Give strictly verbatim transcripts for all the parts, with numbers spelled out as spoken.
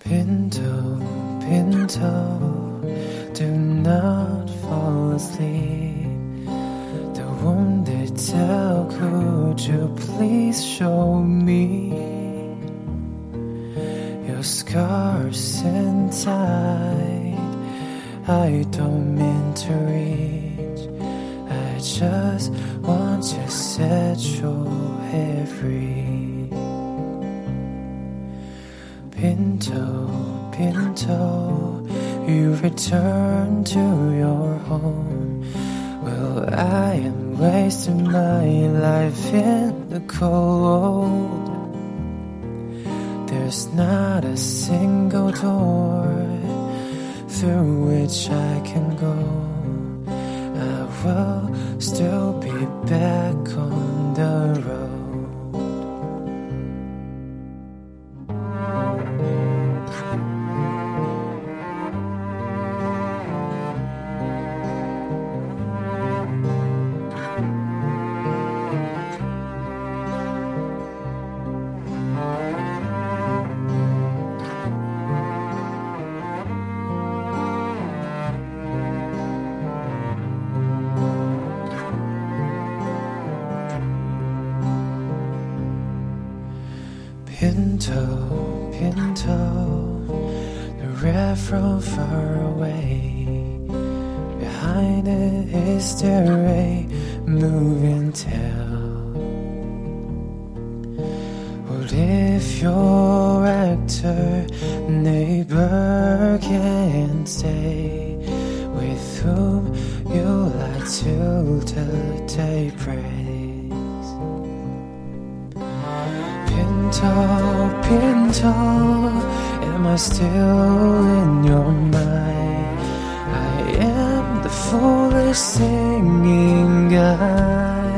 Pinto, Pinto, do not fall asleep. The wounded tell, could you please show me your scars inside? I don't mean to reach, I just want to set your hair free. Pinto, Pinto, you return to your home. Well, I am wasting my life in the cold. There's not a single door through which I can go. I will still be back on the road. Pinto, Pinto, the red from far away. Behind it is there a moving tail. What if your actor neighbor can't stay with whom you like till the day breaks? Pinto, Pinto, am I still in your mind? I am the foolish singing guy.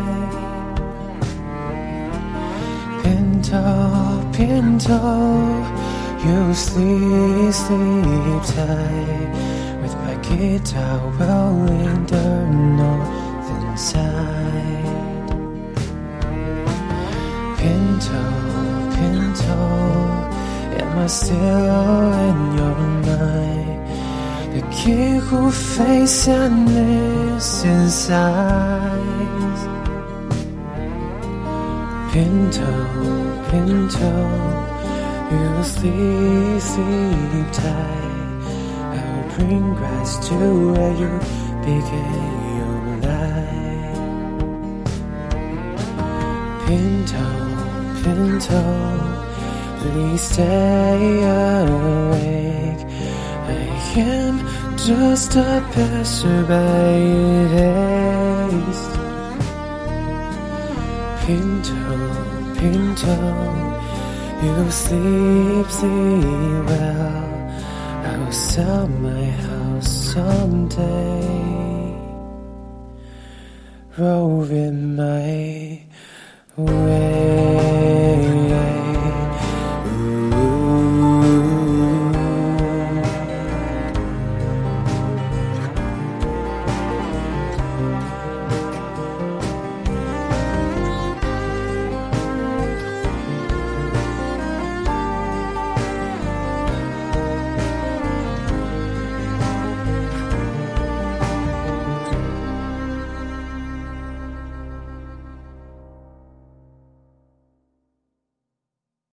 Pinto, Pinto, you sleep, sleep tight with my guitar rolling the northern side. Pinto, Pinto, am I still in your mind? The kid who face and lives inside. Pinto, Pinto, you sleep, sleep tight. I will bring grass to where you begin your life. Pinto, Pinto, please stay awake. I am just a passerby haste. Pinto, Pinto, you sleep, sleep well. I will sell my house someday, roving my way.